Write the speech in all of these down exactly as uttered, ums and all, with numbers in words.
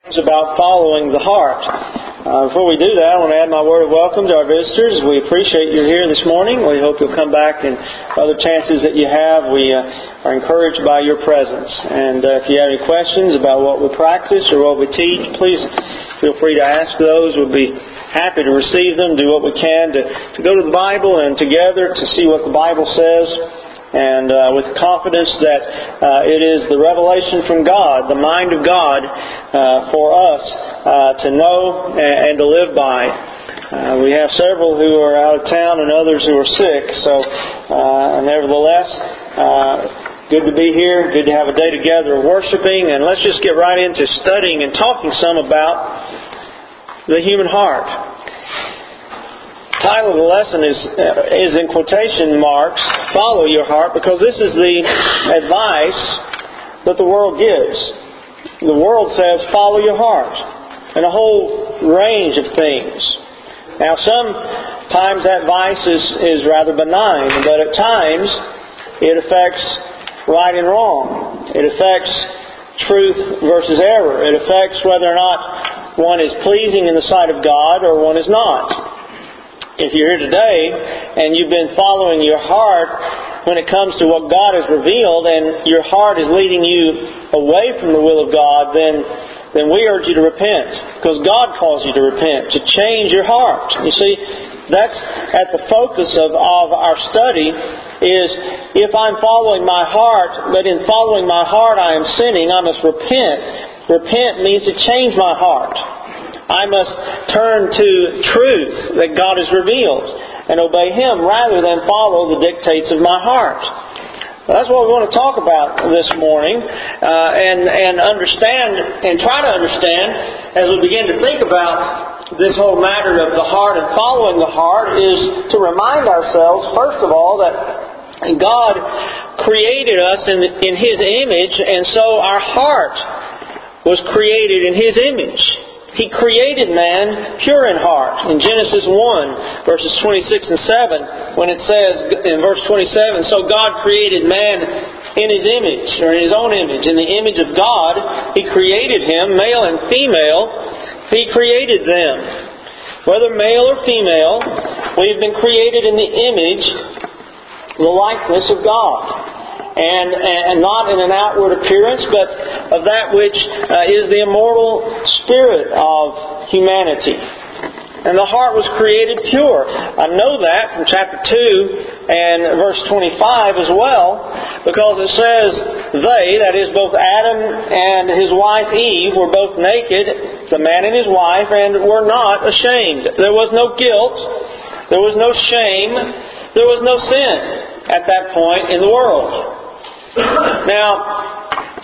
About following the heart. Uh, before we do that, I want to add my word of welcome to our visitors. We appreciate you here this morning. We hope you'll come back and other chances that you have. We uh, are encouraged by your presence. And uh, if you have any questions about what we practice or what we teach, please feel free to ask those. We'll be happy to receive them, do what we can to, to go to the Bible and together to see what the Bible says. And uh, with confidence that uh, it is the revelation from God, the mind of God uh, for us uh, to know and, and to live by. Uh, we have several who are out of town and others who are sick, so uh, nevertheless, uh, good to be here, good to have a day together worshiping, and let's just get right into studying and talking some about the human heart. The title of the lesson is, is in quotation marks, Follow Your Heart, because this is the advice that the world gives. The world says, follow your heart, and a whole range of things. Now, sometimes that advice is, is rather benign, but at times it affects right and wrong. It affects truth versus error. It affects whether or not one is pleasing in the sight of God or one is not. If you're here today and you've been following your heart when it comes to what God has revealed and your heart is leading you away from the will of God, then, then we urge you to repent. Because God calls you to repent, to change your heart. You see, that's at the focus of, of our study is if I'm following my heart, but in following my heart I am sinning, I must repent. Repent means to change my heart. I must turn to truth that God has revealed and obey Him rather than follow the dictates of my heart. Well, that's what we want to talk about this morning uh, and, and understand and try to understand as we begin to think about this whole matter of the heart and following the heart is to remind ourselves, first of all, that God created us in, in His image, and so our heart was created in His image. He created man pure in heart. In Genesis one, verses twenty-six and seven, when it says in verse twenty-seven, so God created man in His image, or in His own image. In the image of God, He created him, male and female, He created them. Whether male or female, we have been created in the image, the likeness of God. And, and not in an outward appearance, but of that which uh, is the immortal spirit of humanity. And the heart was created pure. I know that from chapter two and verse twenty-five as well, because it says, they, that is both Adam and his wife Eve, were both naked, the man and his wife, and were not ashamed. There was no guilt, there was no shame, there was no sin at that point in the world. Now,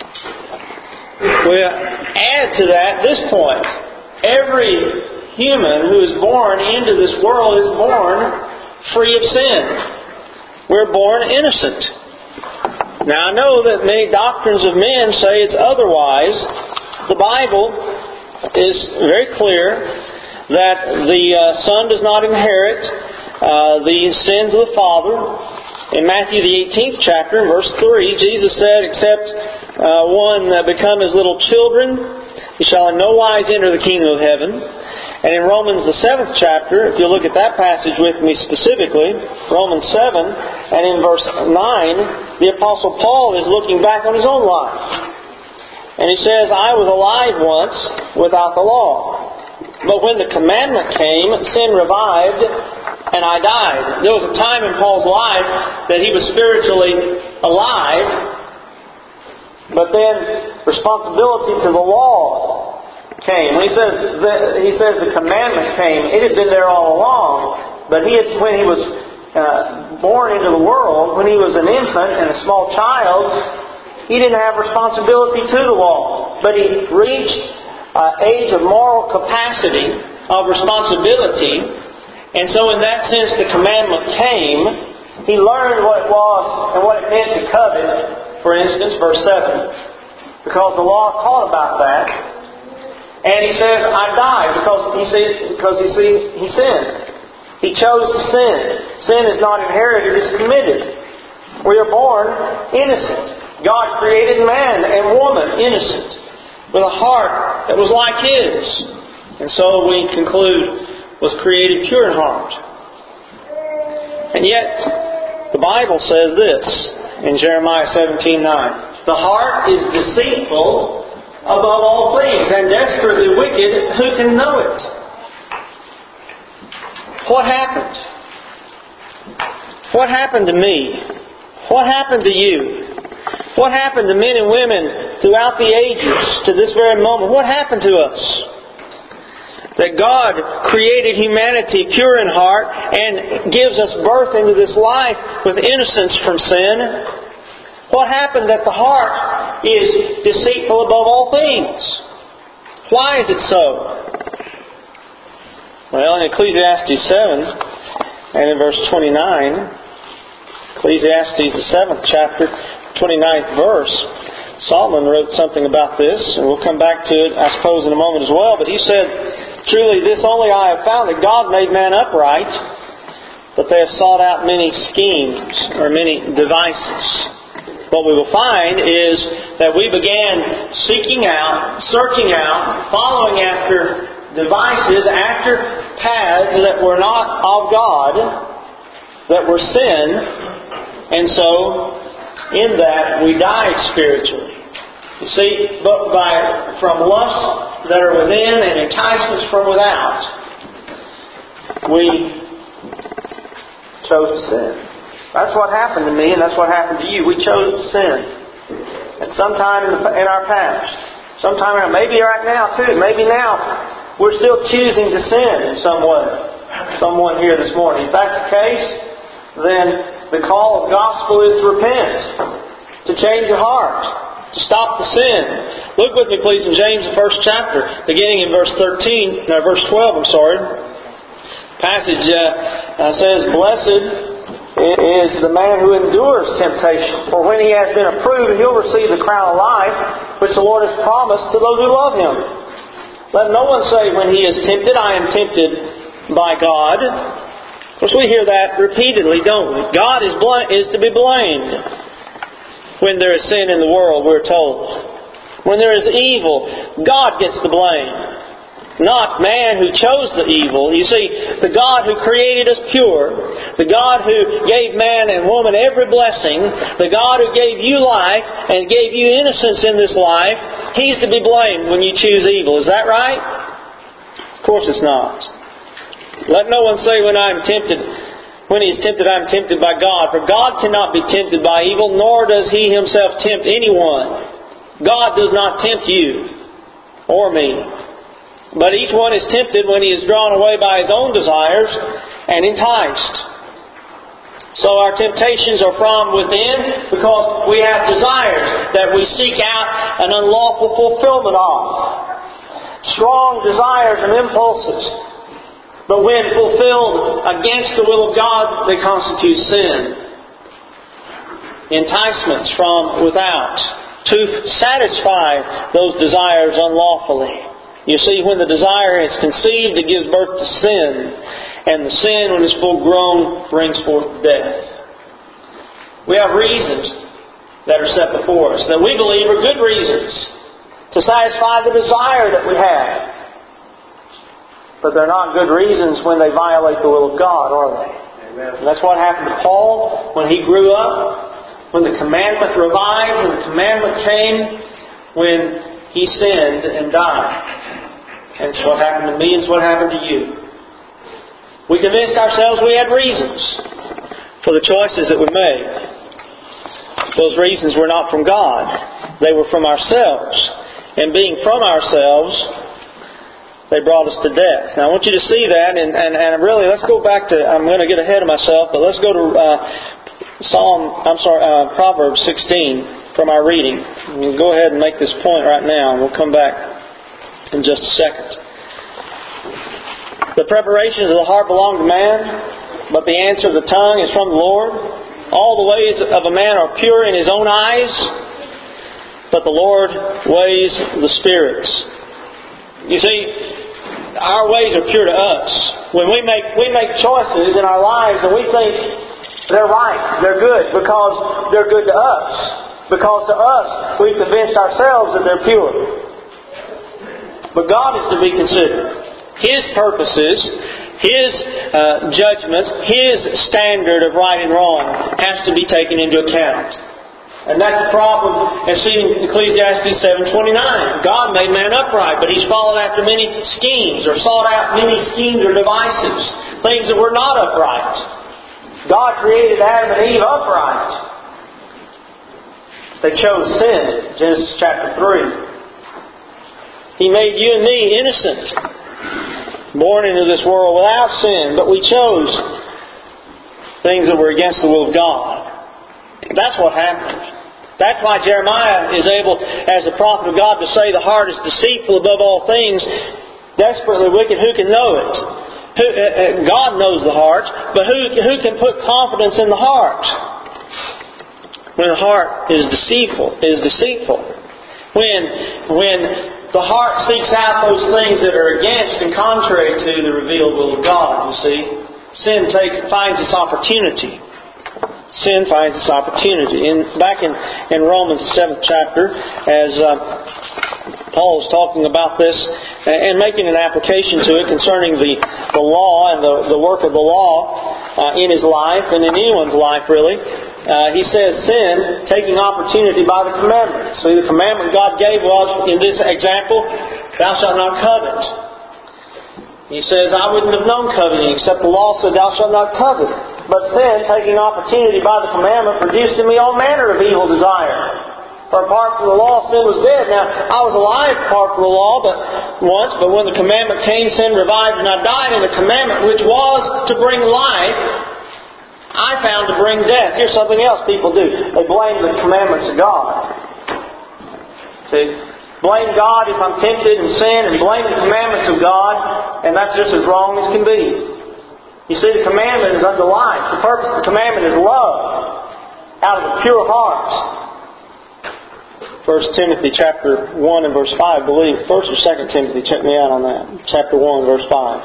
we add to that this point. Every human who is born into this world is born free of sin. We're born innocent. Now, I know that many doctrines of men say it's otherwise. The Bible is very clear that the uh, Son does not inherit uh, the sins of the Father. In Matthew the eighteenth chapter, verse three, Jesus said, except uh, one uh, become as little children, he shall in no wise enter the kingdom of heaven. And in Romans the seventh chapter, if you look at that passage with me specifically, Romans seven, and in verse nine, the Apostle Paul is looking back on his own life. And he says, I was alive once without the law. But when the commandment came, sin revived, and I died. There was a time in Paul's life that he was spiritually alive, but then responsibility to the law came. When he says the, he says the commandment came, it had been there all along, but he had, when he was uh, born into the world, when he was an infant and a small child, he didn't have responsibility to the law. But he reached uh, age of moral capacity, of responsibility. And so in that sense the commandment came. He learned what it was and what it meant to covet, for instance, verse seven. Because the law taught about that. And he says, I died because he said, because he, see, he sinned. He chose to sin. Sin is not inherited, it's committed. We are born innocent. God created man and woman innocent. with a heart that was like His. And so we conclude was created pure in heart. And yet, the Bible says this in Jeremiah seventeen nine. The heart is deceitful above all things and desperately wicked. Who can know it? What happened? What happened to me? What happened to you? What happened to men and women throughout the ages to this very moment? What happened to us? That God created humanity pure in heart and gives us birth into this life with innocence from sin. What happened that the heart is deceitful above all things? Why is it so? Well, in Ecclesiastes seven and in verse twenty-nine, Ecclesiastes the seventh chapter, twenty-ninth verse, Solomon wrote something about this, and we'll come back to it, I suppose, in a moment as well. But he said, "Truly, this only I have found, that God made man upright, but they have sought out many schemes," or many devices. What we will find is that we began seeking out, searching out, following after devices, after paths that were not of God, that were sin, and so in that we died spiritually. You see, but by from lusts that are within and enticements from without, we chose to sin. That's what happened to me, and that's what happened to you. We chose to sin. At some time in, the, in our past, sometime maybe right now too, maybe now we're still choosing to sin in some way. Someone here this morning. If that's the case, then the call of the gospel is to repent, to change your heart, to stop the sin. Look with me, please, in James, the first chapter, beginning in verse thirteen, no, verse twelve. I'm sorry. Passage uh, says, "Blessed is the man who endures temptation, for when he has been approved, he'll receive the crown of life, which the Lord has promised to those who love Him. Let no one say when he is tempted, I am tempted by God." Of course, we hear that repeatedly, don't we? God is bl- is to be blamed when there is sin in the world, we're told. When there is evil, God gets the blame, not man who chose the evil. You see, the God who created us pure, the God who gave man and woman every blessing, the God who gave you life and gave you innocence in this life, He's to be blamed when you choose evil. Is that right? Of course it's not. Let no one say when I am tempted, when he is tempted, I am tempted by God. For God cannot be tempted by evil, nor does He Himself tempt anyone. God does not tempt you or me. But each one is tempted when he is drawn away by his own desires and enticed. So our temptations are from within because we have desires that we seek out an unlawful fulfillment of. Strong desires and impulses. But when fulfilled against the will of God, they constitute sin. Enticements from without to satisfy those desires unlawfully. You see, when the desire is conceived, it gives birth to sin. And the sin, when it's full grown, brings forth death. We have reasons that are set before us that we believe are good reasons to satisfy the desire that we have. But they're not good reasons when they violate the will of God, are they? Amen. And that's what happened to Paul when he grew up, when the commandment revived, when the commandment came, when he sinned and died. And it's what happened to me, and it's what happened to you. We convinced ourselves we had reasons for the choices that we made. Those reasons were not from God. They were from ourselves. And being from ourselves, they brought us to death. Now I want you to see that, and, and, and really, let's go back to, I'm going to get ahead of myself, but let's go to uh, Psalm, I'm sorry, uh, Proverbs sixteen from our reading. We'll go ahead and make this point right now, and we'll come back in just a second. The preparations of the heart belong to man, but the answer of the tongue is from the Lord. All the ways of a man are pure in his own eyes, but the Lord weighs the spirits. You see, our ways are pure to us. When we make we make choices in our lives and we think they're right, they're good, because they're good to us. Because to us, we've convinced ourselves that they're pure. But God is to be considered. His purposes, His uh, judgments, His standard of right and wrong has to be taken into account. And that's the problem as seen in Ecclesiastes seven twenty-nine. God made man upright, but he's followed after many schemes or sought out many schemes or devices, things that were not upright. God created Adam and Eve upright. They chose sin, Genesis chapter three. He made you and me innocent, born into this world without sin, but we chose things that were against the will of God. That's what happened. That's why Jeremiah is able, as a prophet of God, to say the heart is deceitful above all things, desperately wicked. Who can know it? Who, uh, God knows the heart, but who, who can put confidence in the heart? When the heart is deceitful, is deceitful. When, when the heart seeks out those things that are against and contrary to the revealed will of God, you see, sin takes, finds its opportunity. Sin finds its opportunity. In, back in, in Romans the seventh chapter, as uh, Paul is talking about this and making an application to it concerning the, the law and the, the work of the law uh, in his life and in anyone's life really, uh, he says sin taking opportunity by the commandment. See, the commandment God gave was, in this example, thou shalt not covet. He says, I wouldn't have known coveting except the law said, thou shalt not covet. But sin, taking opportunity by the commandment, produced in me all manner of evil desire. For apart from the law, sin was dead. Now, I was alive apart from the law but once, but when the commandment came, sin revived and I died. And the commandment, which was to bring life, I found to bring death. Here's something else people do. They blame the commandments of God. See? Blame God if I'm tempted in sin, and blame the commandments of God, and that's just as wrong as can be. You see, the commandment is unto life. The purpose of the commandment is love out of a pure heart. First Timothy chapter one and verse five, I believe. First or Second Timothy, check me out on that. Chapter one, verse five.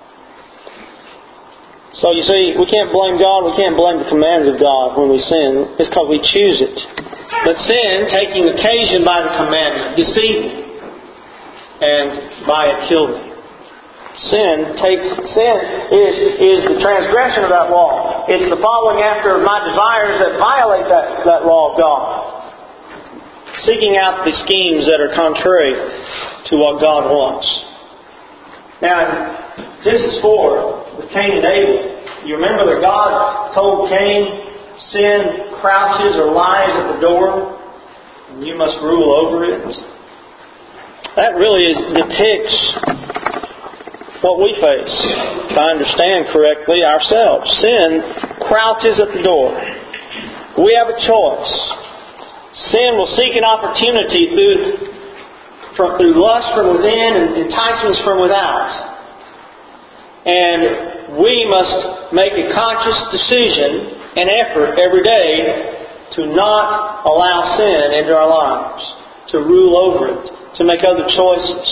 So you see, we can't blame God, we can't blame the commands of God when we sin. It's because we choose it. But sin, taking occasion by the commandment, deceived me, and by it killed me. Sin takes sin is is the transgression of that law. It's the following after my desires that violate that, that law of God. Seeking out the schemes that are contrary to what God wants. Now, in Genesis four, with Cain and Abel, you remember that God told Cain, sin crouches or lies at the door, and you must rule over it. That really is, depicts what we face, if I understand correctly, ourselves. Sin crouches at the door. We have a choice. Sin will seek an opportunity through, from, through lust from within and enticements from without. And we must make a conscious decision and effort every day to not allow sin into our lives, to rule over it, to make other choices.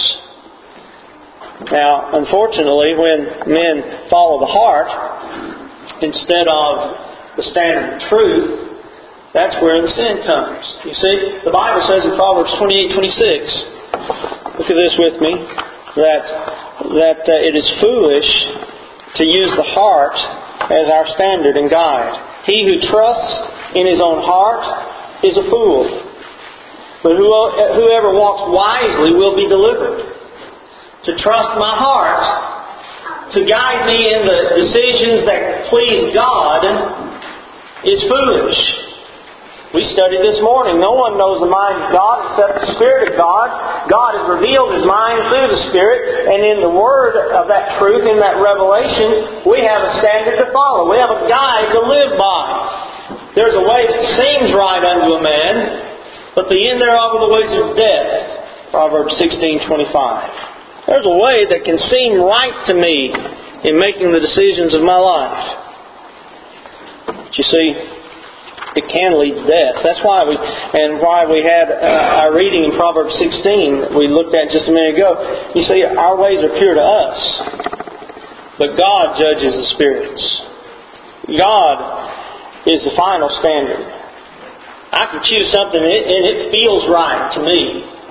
Now, unfortunately, when men follow the heart instead of the standard of truth, that's where the sin comes. You see, the Bible says in Proverbs twenty-eight twenty-six, look at this with me, that that uh, it is foolish to use the heart as our standard and guide. He who trusts in his own heart is a fool. But whoever walks wisely will be delivered. To trust my heart, to guide me in the decisions that please God, is foolish. We studied this morning. No one knows the mind of God except the Spirit of God. God has revealed His mind through the Spirit. And in the Word of that truth, in that revelation, we have a standard to follow. We have a guide to live by. There's a way that seems right unto a man, but the end thereof are the ways of death. Proverbs sixteen twenty-five. There's a way that can seem right to me in making the decisions of my life. But you see, it can lead to death. That's why we, and why we had uh, our reading in Proverbs sixteen that we looked at just a minute ago. You see, our ways are pure to us, but God judges the spirits. God is the final standard. I can choose something and it feels right to me.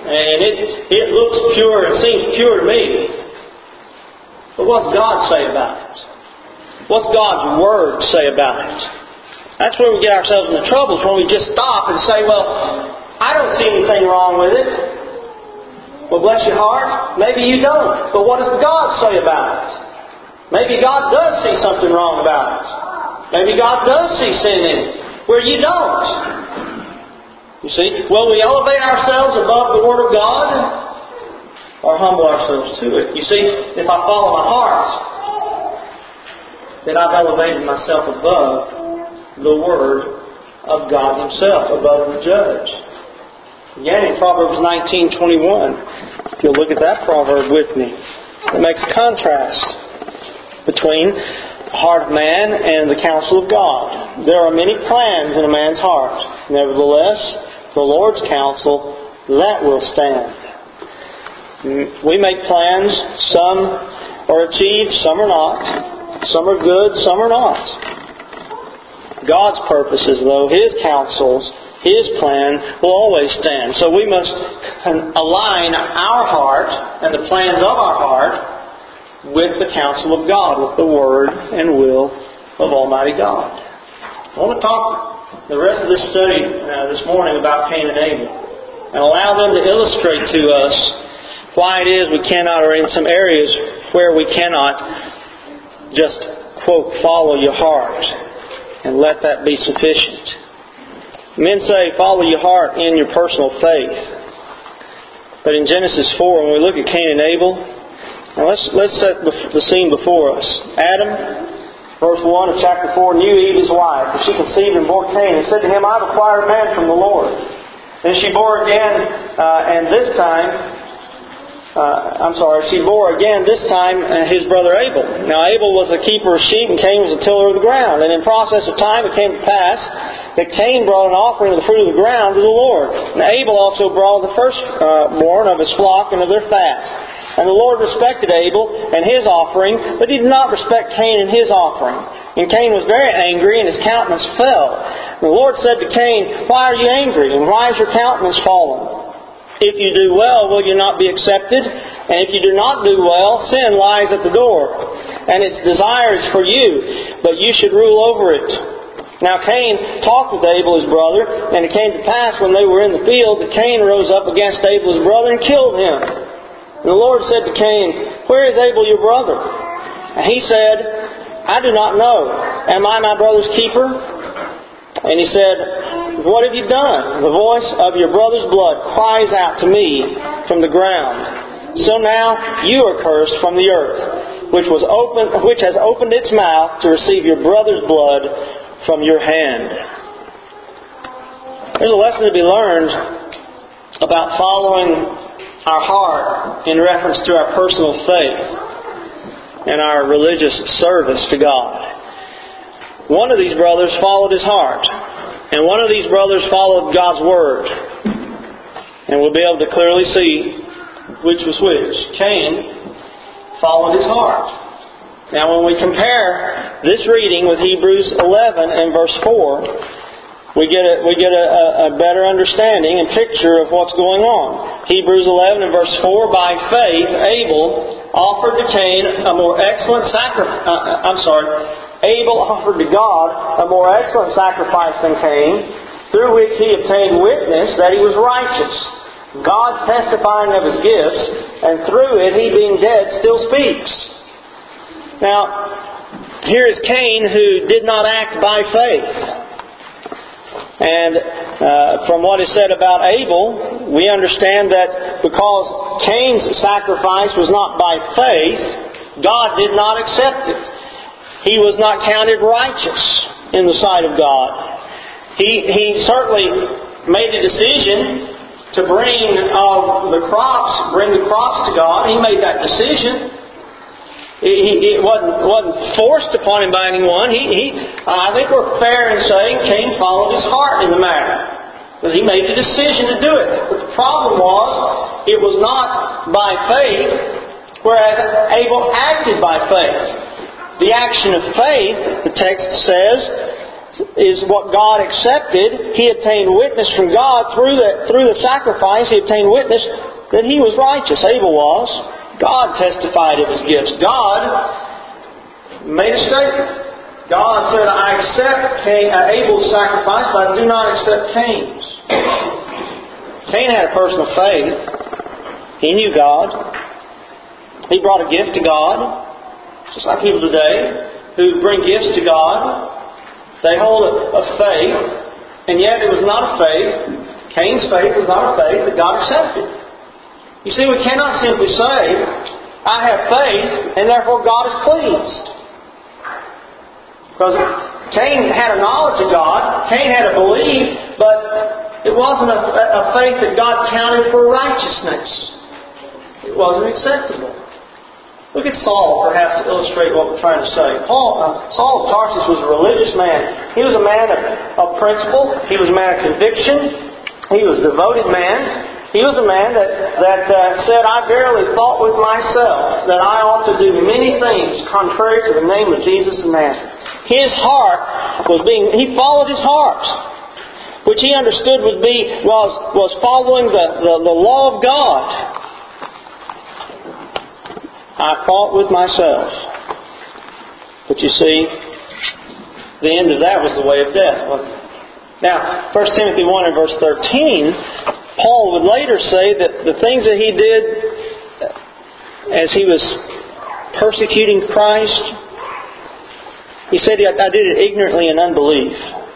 And it, it looks pure, it seems pure to me. But what's God say about it? What's God's Word say about it? That's where we get ourselves into troubles, when we just stop and say, well, I don't see anything wrong with it. Well, bless your heart, maybe you don't. But what does God say about it? Maybe God does see something wrong about it. Maybe God does see sin in it, where you don't. You see, will we elevate ourselves above the Word of God, or humble ourselves to it? You see, if I follow my heart, then I've elevated myself above the Word of God Himself, above the judge. Again, in Proverbs nineteen twenty-one, if you'll look at that proverb with me, it makes a contrast between the heart of man and the counsel of God. There are many plans in a man's heart. Nevertheless, the Lord's counsel, that will stand. We make plans, some are achieved, some are not. Some are good, some are not. God's purposes, though, His counsels, His plan will always stand. So we must align our heart and the plans of our heart with the counsel of God, with the Word and will of Almighty God. I want to talk the rest of this study uh, this morning about Cain and Abel, and allow them to illustrate to us why it is we cannot, or in some areas where we cannot, just, quote, follow your heart and let that be sufficient. Men say, follow your heart in your personal faith. But in Genesis four, when we look at Cain and Abel, now let's, let's set the scene before us. Adam, verse one of chapter four, knew Eve his wife, and she conceived and bore Cain, and said to him, I have acquired a man from the Lord. Then she bore again, uh, and this time, Uh, I'm sorry, she bore again this time uh, his brother Abel. Now Abel was a keeper of sheep and Cain was a tiller of the ground. And in process of time it came to pass that Cain brought an offering of the fruit of the ground to the Lord. And Abel also brought the firstborn of his flock and of their fat. And the Lord respected Abel and his offering, but He did not respect Cain and his offering. And Cain was very angry, and his countenance fell. And the Lord said to Cain, Why are you angry, and why is your countenance fallen? If you do well, will you not be accepted? And if you do not do well, sin lies at the door, and its desire is for you, but you should rule over it. Now Cain talked with Abel his brother, and it came to pass when they were in the field that Cain rose up against Abel his brother and killed him. And the Lord said to Cain, Where is Abel your brother? And he said, I do not know. Am I my brother's keeper? And he said, What have you done? The voice of your brother's blood cries out to me from the ground. So now you are cursed from the earth, which was open, which has opened its mouth to receive your brother's blood from your hand. There's a lesson to be learned about following our heart in reference to our personal faith and our religious service to God. One of these brothers followed his heart, and one of these brothers followed God's Word. And we'll be able to clearly see which was which. Cain followed his heart. Now when we compare this reading with Hebrews eleven and verse four, we get a, we get a, a better understanding and picture of what's going on. Hebrews eleven and verse four, By faith Abel offered to Cain a more excellent sacrifice. Uh, I'm sorry. Abel offered to God a more excellent sacrifice than Cain, through which he obtained witness that he was righteous, God testifying of his gifts, and through it he being dead still speaks. Now, here is Cain who did not act by faith. And uh, from what is said about Abel, we understand that because Cain's sacrifice was not by faith, God did not accept it. He was not counted righteous in the sight of God. He, he certainly made a decision to bring uh, the crops, bring the crops to God. He made that decision. It, it wasn't, wasn't forced upon him by anyone. He, he, I think we're fair in saying Cain followed his heart in the matter, because he made the decision to do it. But the problem was, it was not by faith, whereas Abel acted by faith. The action of faith, the text says, is what God accepted. He obtained witness from God through the, through the sacrifice. He obtained witness that he was righteous. Abel was. God testified of his gifts. God made a statement. God said, I accept Cain, uh, Abel's sacrifice, but I do not accept Cain's. Cain had a personal faith. He knew God. He brought a gift to God. Just like people today who bring gifts to God. They hold a, a faith, and yet it was not a faith. Cain's faith was not a faith that God accepted. You see, we cannot simply say, I have faith, and therefore God is pleased. Because Cain had a knowledge of God, Cain had a belief, but it wasn't a, a faith that God counted for righteousness. It wasn't acceptable. Look at Saul, perhaps, to illustrate what we're trying to say. Paul, uh, Saul of Tarsus was a religious man. He was a man of, of principle. He was a man of conviction. He was a devoted man. He was a man that, that uh, said, I verily thought with myself that I ought to do many things contrary to the name of Jesus of Nazareth. His heart was being, he followed his heart, which he understood would be, was, was following the, the, the law of God. I fought with myself. But you see, the end of that was the way of death, wasn't it? Now, First Timothy one and verse thirteen, Paul would later say that the things that he did as he was persecuting Christ, he said, I did it ignorantly in unbelief.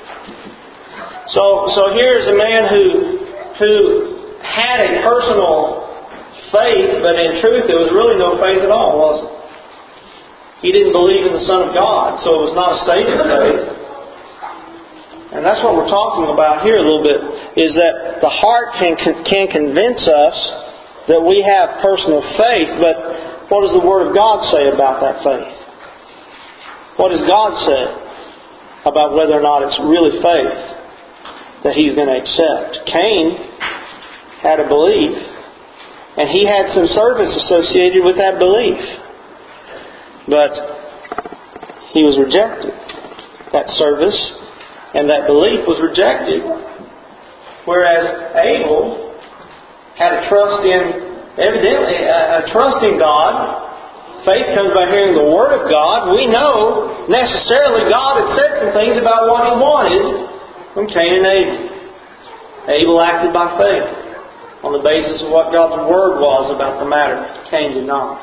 So, so here's a man who, who had a personal faith, but in truth there was really no faith at all, was it? He didn't believe in the Son of God, so it was not a saving faith. And that's what we're talking about here a little bit, is that the heart can, can convince us that we have personal faith, but what does the Word of God say about that faith? What does God say about whether or not it's really faith that He's going to accept? Cain had a belief, and he had some service associated with that belief. But he was rejected. That service and that belief was rejected. Whereas Abel had a trust in, evidently, a, a trust in God. Faith comes by hearing the Word of God. We know necessarily God had said some things about what He wanted from Cain and Abel. Abel acted by faith on the basis of what God's Word was about the matter. Cain did not.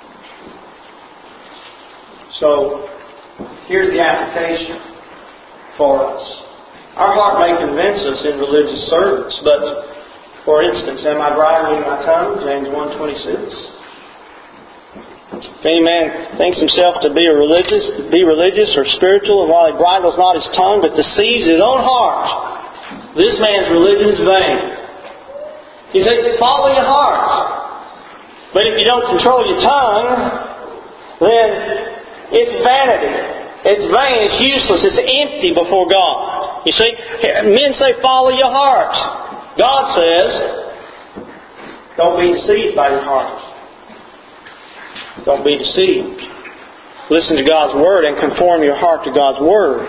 So, here's the application for us. Our heart may convince us in religious service, but, for instance, am I bridling my tongue? James one twenty-six. If any man thinks himself to be a religious, be religious or spiritual, and while he bridles not his tongue, but deceives his own heart, this man's religion is vain. He said, follow your heart. But if you don't control your tongue, then it's vanity. It's vain. It's useless. It's empty before God. You see, men say, follow your heart. God says, don't be deceived by your heart. Don't be deceived. Listen to God's Word and conform your heart to God's Word.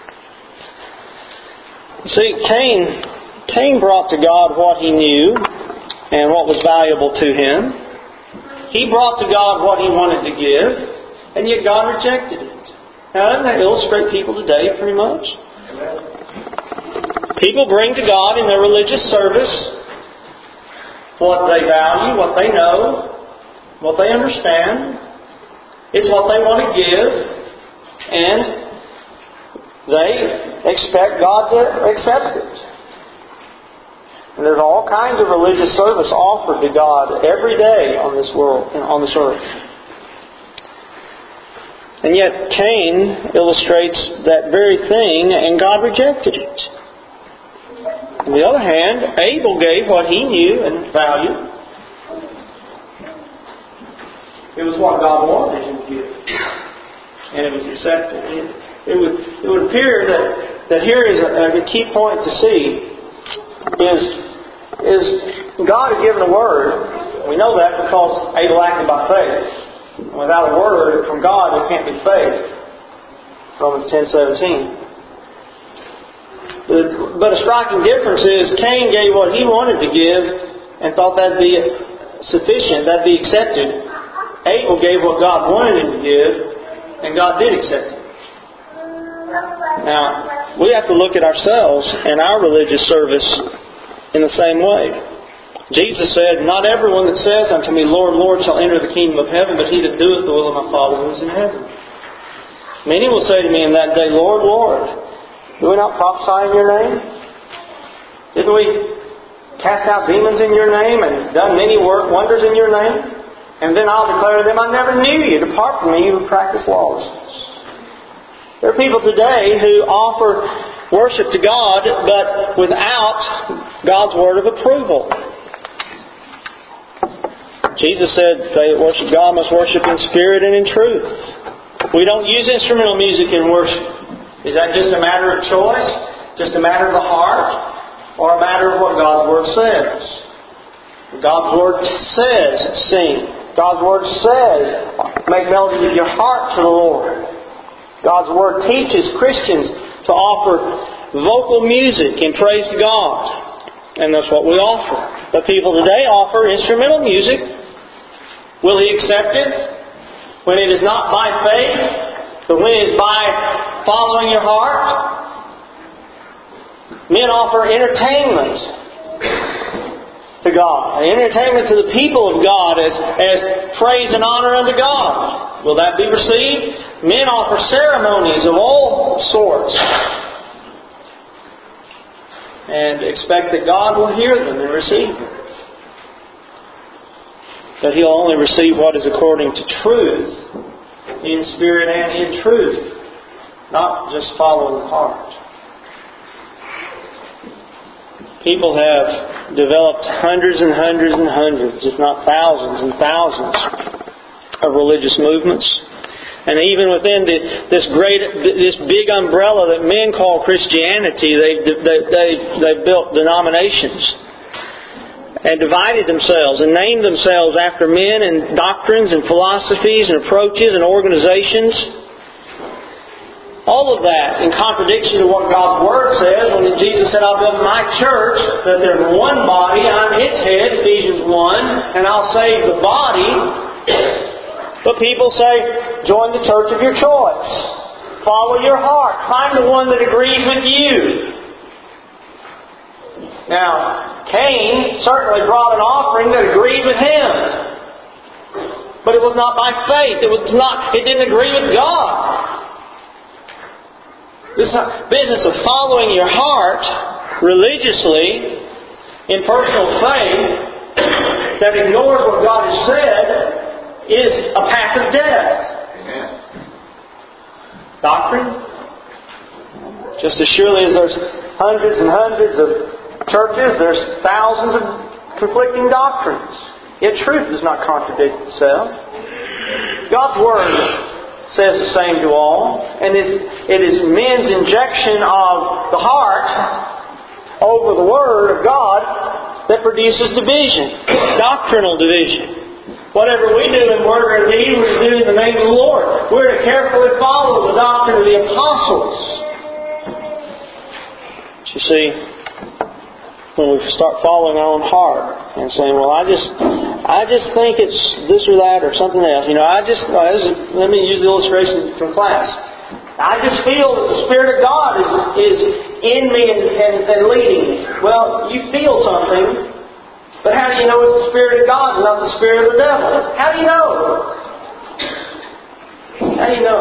You see, Cain... Cain brought to God what he knew and what was valuable to him. He brought to God what he wanted to give, and yet God rejected it. Now, doesn't that illustrate people today pretty much? People bring to God in their religious service what they value, what they know, what they understand. It's what they want to give, and they expect God to accept it. And there's all kinds of religious service offered to God every day on this world, on this earth. And yet Cain illustrates that very thing, and God rejected it. On the other hand, Abel gave what he knew and valued. It was what God wanted him to give, and it was accepted. It, it would it would appear that that here is a, a key point to see. Is, is God had given a word. We know that because Abel acted by faith. Without a word from God, there can't be faith. Romans ten seventeen. But a striking difference is Cain gave what he wanted to give and thought that'd be sufficient, that'd be accepted. Abel gave what God wanted him to give, and God did accept it. Now, we have to look at ourselves and our religious service in the same way. Jesus said, "Not everyone that says unto me, Lord, Lord, shall enter the kingdom of heaven, but he that doeth the will of my Father who is in heaven. Many will say to me in that day, Lord, Lord, did we not prophesy in your name? Didn't we cast out demons in your name and done many wonders in your name? And then I'll declare to them, I never knew you. Depart from me, you who practice lawlessness." There are people today who offer worship to God, but without God's word of approval. Jesus said, "They that worship God must worship in spirit and in truth." We don't use instrumental music in worship. Is that just a matter of choice? Just a matter of the heart? Or a matter of what God's Word says? God's Word says, sing. God's Word says, make melody with your heart to the Lord. God's Word teaches Christians to offer vocal music in praise to God. And that's what we offer. But people today offer instrumental music. Will He accept it? When it is not by faith, but when it is by following your heart? Men offer entertainment to God. Entertainment to the people of God as, as praise and honor unto God. Will that be received? Men offer ceremonies of all sorts and expect that God will hear them and receive them. But He'll only receive what is according to truth, in spirit and in truth, not just following the heart. People have developed hundreds and hundreds and hundreds, if not thousands and thousands, of religious movements. And even within the, this great, this big umbrella that men call Christianity, they've, they, they, they've built denominations and divided themselves and named themselves after men and doctrines and philosophies and approaches and organizations. All of that in contradiction to what God's Word says when Jesus said, I'll build my church, that there's one body, I'm its head, Ephesians one, and I'll save the body. But people say, join the church of your choice. Follow your heart. Find the one that agrees with you. Now, Cain certainly brought an offering that agreed with him. But it was not by faith. It was not, it didn't agree with God. This business of following your heart religiously in personal faith that ignores what God has said is a path of death. Amen. Doctrine? Just as surely as there's hundreds and hundreds of churches, there's thousands of conflicting doctrines. Yet truth does not contradict itself. God's Word says the same to all. And it is men's injection of the heart over the Word of God that produces division. Doctrinal division. Whatever we do in word or deed, we do in the name of the Lord. We're to carefully follow the doctrine of the apostles. But you see, when we start following our own heart and saying, well, I just I just think it's this or that or something else. You know, I just, let me use the illustration from class. I just feel that the Spirit of God is, is in me and, and, and leading me. Well, you feel something, but how do you know it's the Spirit of God and not the Spirit of the devil? How do you know? How do you know?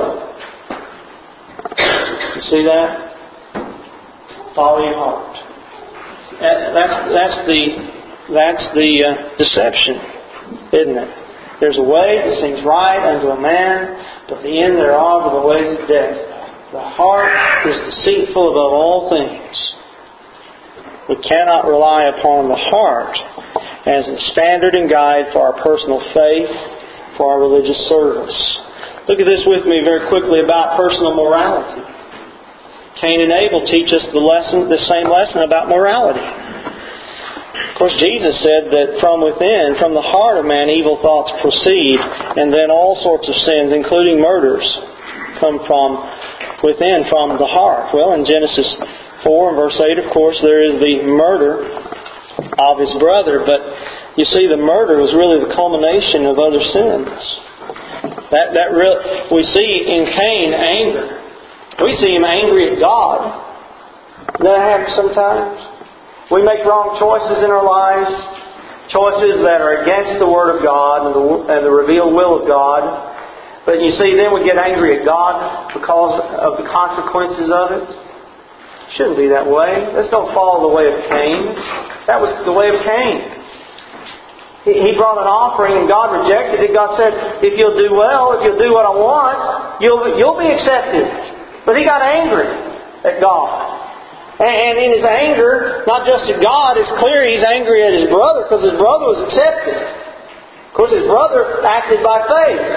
You see that? Follow your heart. That's that's the that's the uh, deception, isn't it? There's a way that seems right unto a man, but the end thereof are the ways of death. The heart is deceitful above all things. We cannot rely upon the heart as a standard and guide for our personal faith, for our religious service. Look at this with me very quickly about personal morality. Cain and Abel teach us the lesson, the same lesson about morality. Of course, Jesus said that from within, from the heart of man, evil thoughts proceed, and then all sorts of sins, including murders, come from within, from the heart. Well, in Genesis four and verse eight, of course, there is the murder of his brother. But you see, the murder was really the culmination of other sins. That that real, we see in Cain anger. We see him angry at God. Doesn't that happen sometimes? We make wrong choices in our lives, choices that are against the Word of God and the, and the revealed will of God. But you see, then we get angry at God because of the consequences of it. It shouldn't be that way. Let's don't follow the way of Cain. That was the way of Cain. He, he brought an offering and God rejected it. God said, if you'll do well, if you'll do what I want, you'll, you'll be accepted. But he got angry at God. And in his anger, not just at God, it's clear he's angry at his brother because his brother was accepted. Of course, his brother acted by faith.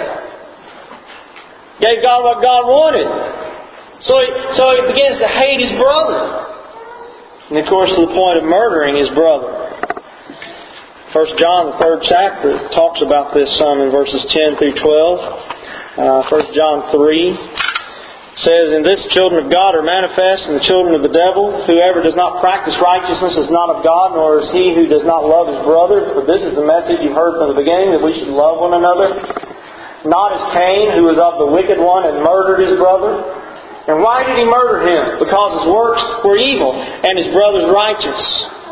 Gave God what God wanted. So he, so he begins to hate his brother. And of course, to the point of murdering his brother. First John, the third chapter, talks about this some in verses ten through twelve. Uh, First John three says, "In this children of God are manifest, and the children of the devil. Whoever does not practice righteousness is not of God, nor is he who does not love his brother. For this is the message you heard from the beginning, that we should love one another. Not as Cain, who was of the wicked one and murdered his brother." And why did he murder him? Because his works were evil, and his brother's righteous.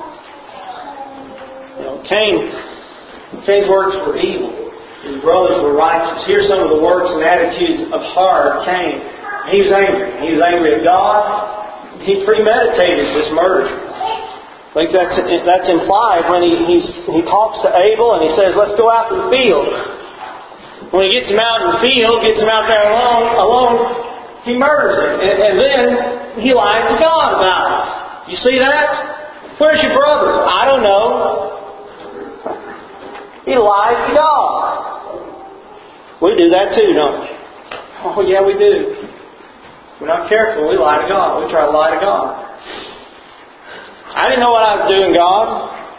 You know, Cain, Cain's works were evil. His brothers were righteous. Here's some of the works and attitudes of heart of Cain. He was angry. He was angry at God. He premeditated this murder. I think that's that's implied when he he's, he talks to Abel and he says, "Let's go out to the field." When he gets him out in the field, gets him out there alone, alone he murders him. And, and then he lies to God about it. You see that? Where's your brother? I don't know. He lies to God. We do that too, don't we? Oh, yeah, we do. We're not careful. We lie to God. We try to lie to God. I didn't know what I was doing, God.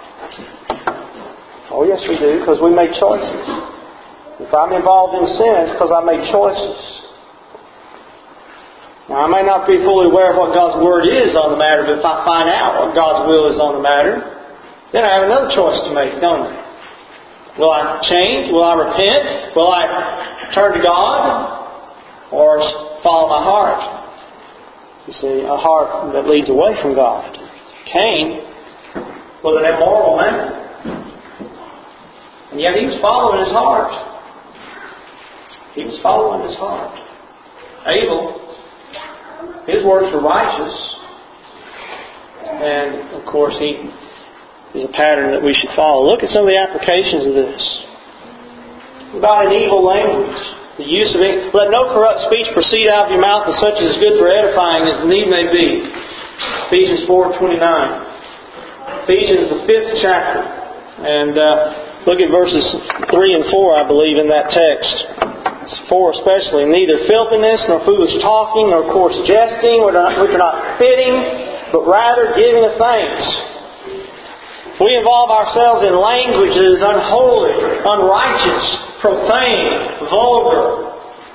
Oh, yes, we do, because we make choices. If I'm involved in sin, it's because I made choices. Now, I may not be fully aware of what God's Word is on the matter, but if I find out what God's will is on the matter, then I have another choice to make, don't I? Will I change? Will I repent? Will I turn to God? Or follow my heart? You see, a heart that leads away from God. Cain was an immoral man. And yet he was following his heart. He was following his heart. Abel, his works were righteous. And, of course, he is a pattern that we should follow. Look at some of the applications of this. About an evil language. The use of it. "Let no corrupt speech proceed out of your mouth, but such as is good for edifying, as the need may be." Ephesians four twenty-nine. Ephesians, the fifth chapter. And uh, look at verses three and four, I believe, in that text. four especially. "Neither filthiness, nor foolish talking, nor coarse jesting, which are not, which are not fitting, but rather giving of thanks." If we involve ourselves in language that is unholy, unrighteous, profane, vulgar,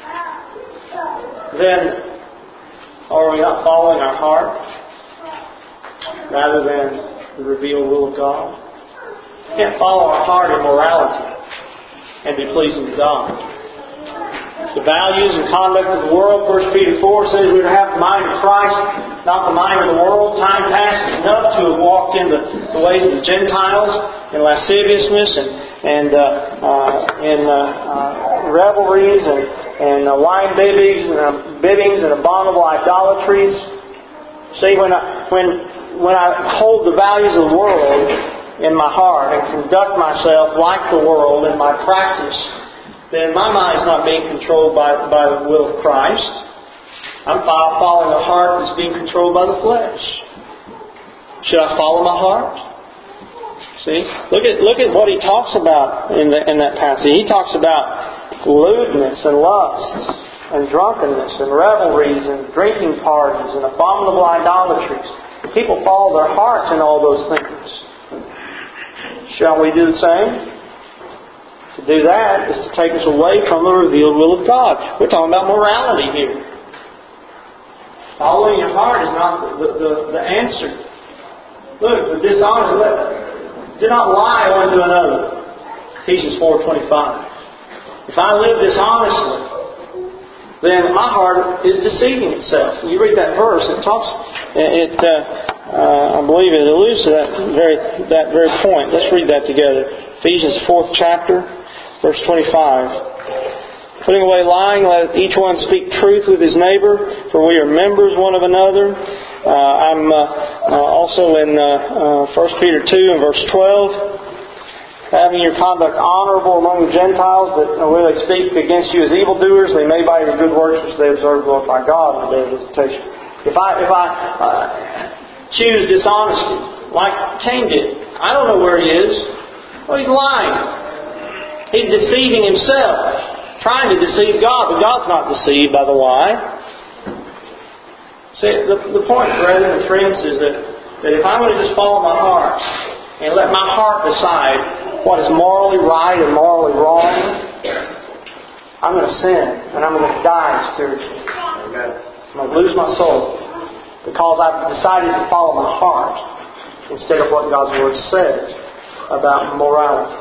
then are we not following our heart rather than the revealed will of God? We can't follow our heart in morality and be pleasing to God. The values and conduct of the world, First Peter four says we're to have the mind of Christ, not the mind of the world. Time passes enough to have walked in the, the ways of the Gentiles, in lasciviousness and, and uh, uh, in uh, uh, revelries and, and uh, wine bibbings and uh, bibbings and abominable idolatries. See, when I, when, when I hold the values of the world in my heart and conduct myself like the world in my practice, then my mind is not being controlled by, by the will of Christ. I'm following a heart that's being controlled by the flesh. Should I follow my heart? See? Look at look at what he talks about in the, in that passage. He talks about lewdness and lusts and drunkenness and revelries and drinking parties and abominable idolatries. People follow their hearts in all those things. Shall we do the same? To do that is to take us away from the revealed will of God. We're talking about morality here. Following your heart is not the, the, the, the answer. Look, the dishonest, do not lie one to another. Ephesians four twenty-five. If I live dishonestly, then my heart is deceiving itself. When you read that verse, it talks, it, uh, uh, I believe it alludes to that very, that very point. Let's read that together. Ephesians fourth chapter, verse twenty-five. Putting away lying, let each one speak truth with his neighbor, for we are members one of another. Uh, I'm uh, uh, also in uh, uh, First Peter two and verse twelve. Having your conduct honorable among the Gentiles, that uh, when they speak against you as evildoers, they may by your good works which they observe glorify God in the day of visitation. If I if I uh, choose dishonesty, like Cain did, I don't know where he is. Well, he's lying. He's deceiving himself, trying to deceive God, but God's not deceived by the lie. See, the, the point, brethren and friends, is that, that if I'm going to just follow my heart and let my heart decide what is morally right and morally wrong, I'm going to sin and I'm going to die spiritually. I'm going to lose my soul because I've decided to follow my heart instead of what God's Word says about morality.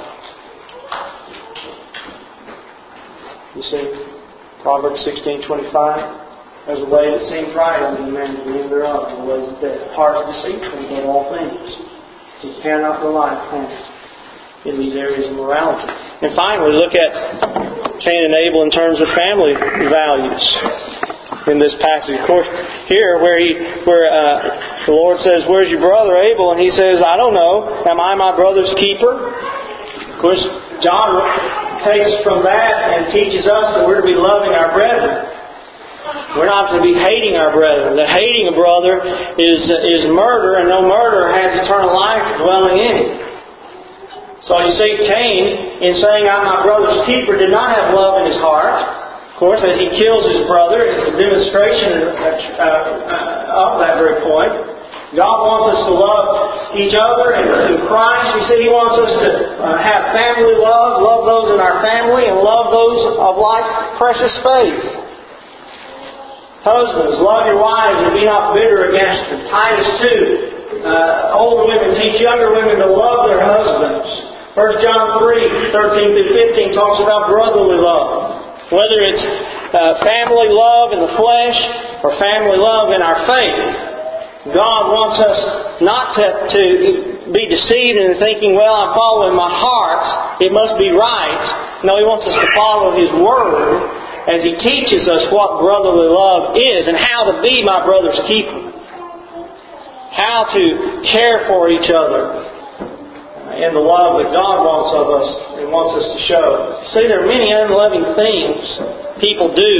You see, Proverbs sixteen twenty-five. There's a way that seems right unto the man, but the end thereof is the ways of death. Heart is deceitful above all things. You cannot rely upon it in these areas of morality. And finally, look at Cain and Abel in terms of family values in this passage. Of course, here where he, where uh, the Lord says, "Where's your brother Abel?" and he says, "I don't know. Am I my brother's keeper?" Of course, John takes from that and teaches us that we're to be loving our brethren. We're not to be hating our brethren. That hating a brother is is murder, and no murderer has eternal life dwelling in him. So you see, Cain, in saying, "I'm my brother's keeper," did not have love in his heart. Of course, as he kills his brother, it's a demonstration of that very point. God wants us to love each other, and through Christ, you see, He wants us to have family love, love those in our family, and love those of like precious faith. Husbands, love your wives and be not bitter against them. Titus two, uh, older women teach younger women to love their husbands. First John three, thirteen through fifteen talks about brotherly love. Whether it's uh, family love in the flesh or family love in our faith, God wants us not to, to be deceived into thinking, well, I'm following my heart, it must be right. No, He wants us to follow His Word as He teaches us what brotherly love is and how to be my brother's keeper. How to care for each other in the love that God wants of us and wants us to show. See, there are many unloving things people do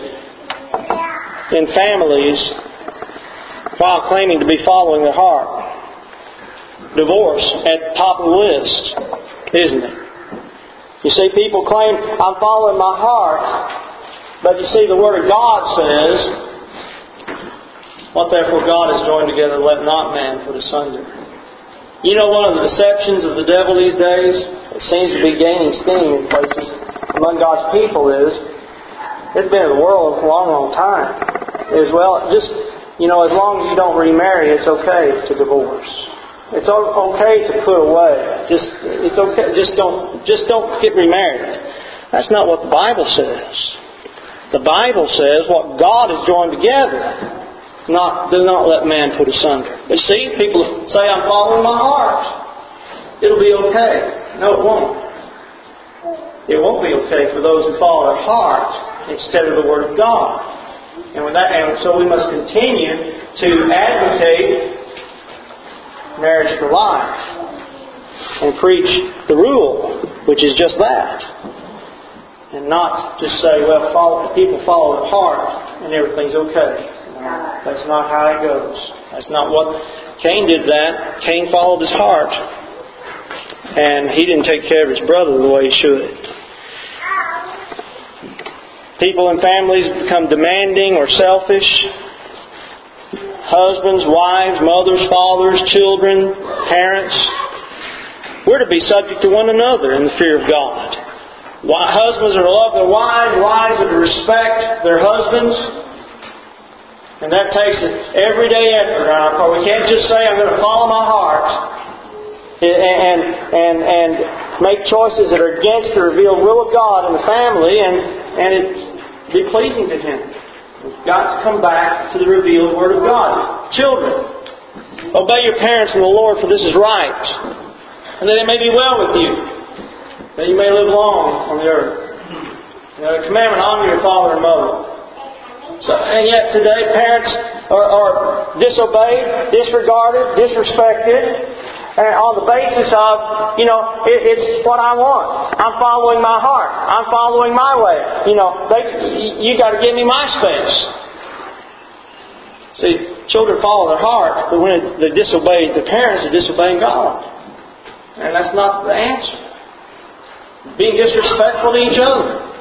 in families while claiming to be following their heart. Divorce at the top of the list, isn't it? You see, people claim, "I'm following my heart," but you see, the Word of God says, "What therefore God has joined together, let not man put asunder." You know, one of the deceptions of the devil these days, it seems to be gaining steam in places among God's people, is, it's been in the world for a long, long time, is, well, just, you know, as long as you don't remarry, it's okay to divorce. It's okay to put away. Just, it's okay, just don't, just don't get remarried. That's not what the Bible says. The Bible says what God has joined together, not do not let man put asunder. But see, people say, "I'm following my heart. It'll be okay." No, it won't. It won't be okay for those who follow their heart instead of the Word of God. And with that, and so we must continue to advocate marriage for life and preach the rule, which is just that. And not just say, well, follow, people follow their heart and everything's okay. No, that's not how it goes. That's not what... Cain did that. Cain followed his heart. And he didn't take care of his brother the way he should. People in families become demanding or selfish. Husbands, wives, mothers, fathers, children, parents. We're to be subject to one another in the fear of God. Husbands are to love their wives. Wives are to respect their husbands. And that takes an everyday effort on our part. We can't just say, I'm going to follow my heart and, and, and make choices that are against the revealed will of God in the family and, and it be pleasing to Him. We've got to come back to the revealed Word of God. Children, obey your parents in the Lord, for this is right, and that it may be well with you, that you may live long on the earth. You know, the commandment, honor your father and mother. So, and yet today parents are, are disobeyed, disregarded, disrespected, and on the basis of, you know, it, it's what I want. I'm following my heart. I'm following my way. You know, they, you got to give me my space. See, children follow their heart, but when they disobey the parents, they're disobeying God. And that's not the answer. Being disrespectful to each other.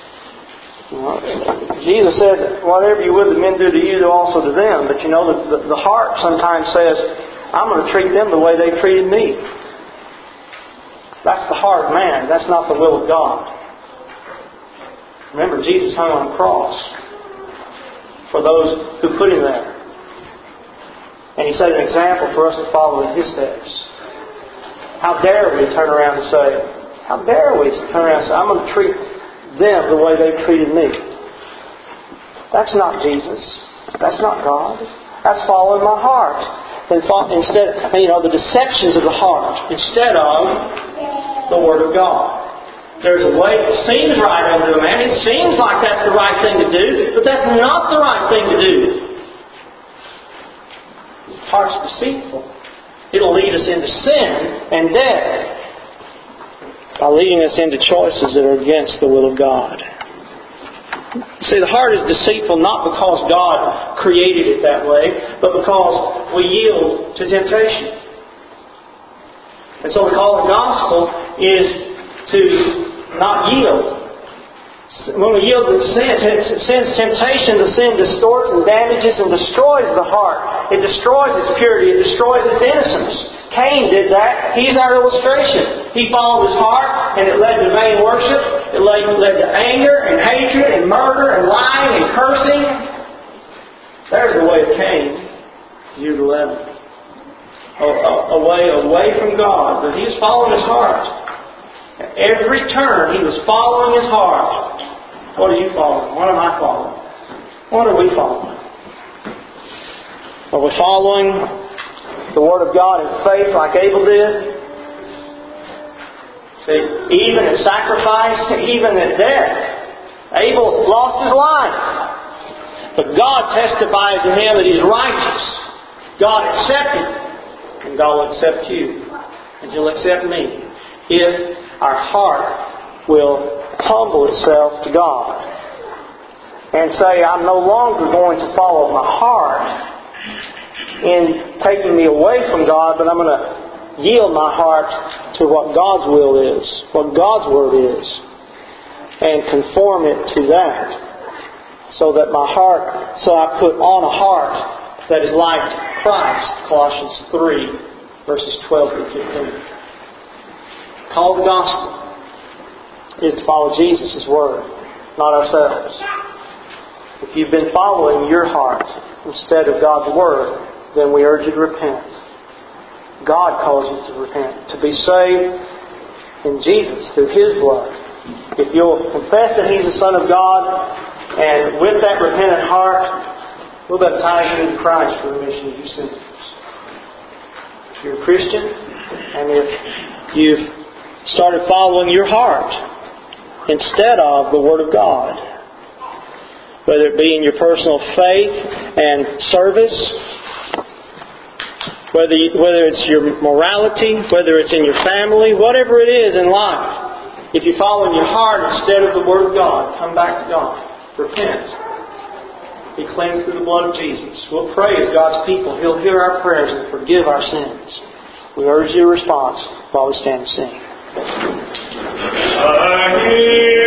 Jesus said, whatever you would that men do to you, do also to them. But you know, the, the, the heart sometimes says, I'm going to treat them the way they treated me. That's the heart of man. That's not the will of God. Remember, Jesus hung on a cross for those who put Him there. And He set an example for us to follow in His steps. How dare we turn around and say, how dare we turn around and say, I'm going to treat them the way they treated me. That's not Jesus. That's not God. That's following my heart. And instead, you know, the deceptions of the heart instead of the Word of God. There's a way that seems right unto a man. It seems like that's the right thing to do, but that's not the right thing to do. His heart's deceitful. It'll lead us into sin and death, by leading us into choices that are against the will of God. See, the heart is deceitful not because God created it that way, but because we yield to temptation. And so the call of the gospel is to not yield. When we yield to sin, sin's temptation, the sin distorts and damages and destroys the heart. It destroys its purity. It destroys its innocence. Cain did that. He's our illustration. He followed his heart, and it led to vain worship. It led, led to anger and hatred and murder and lying and cursing. There's the way of Cain. Jude eleven. A, a, a way away from God. But he was following his heart. At every turn, he was following his heart. What are you following? What am I following? What are we following? Are we following the Word of God in faith like Abel did? See, even in sacrifice, even in death, Abel lost his life. But God testifies to him that he's righteous. God accepted him. And God will accept you. And He'll accept me. If our heart will humble itself to God and say, I'm no longer going to follow my heart in taking me away from God, but I'm going to yield my heart to what God's will is, what God's Word is, and conform it to that, so that my heart, so I put on a heart that is like Christ, Colossians three, verses twelve through fifteen. Call of the gospel is to follow Jesus' Word, not ourselves. If you've been following your heart instead of God's Word, then we urge you to repent. God calls you to repent, to be saved in Jesus through His blood. If you'll confess that He's the Son of God, and with that repentant heart, we'll baptize you in Christ for the remission of your sins. If you're a Christian, and if you've started following your heart instead of the Word of God, whether it be in your personal faith and service, whether you, whether it's your morality, whether it's in your family, whatever it is in life, if you follow in your heart instead of the Word of God, come back to God. Repent. Be cleansed through the blood of Jesus. We'll pray as God's people. He'll hear our prayers and forgive our sins. We urge your response while we stand and sing. I hear